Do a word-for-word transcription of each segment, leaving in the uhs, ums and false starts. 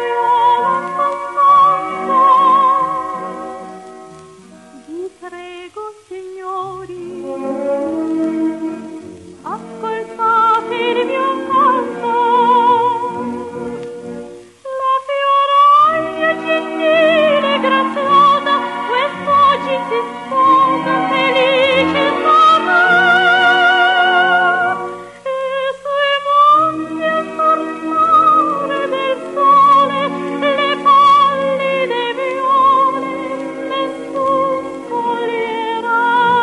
viola soltanto. Vi prego, signori, ascoltate il mio canto. La fioraglia gentile, graziosa, quest'oggi si sposa, felice stata. E sui monti a tornare del sole, le pallide viole, nessun coglierà.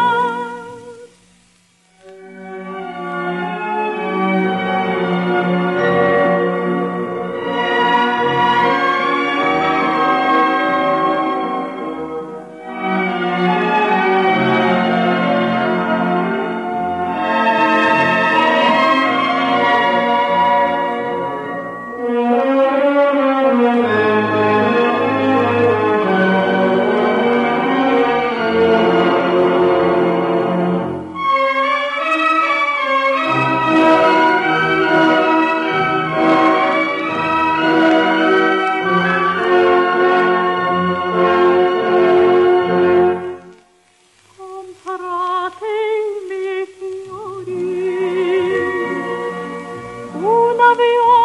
Comprate i miei fiori, una viola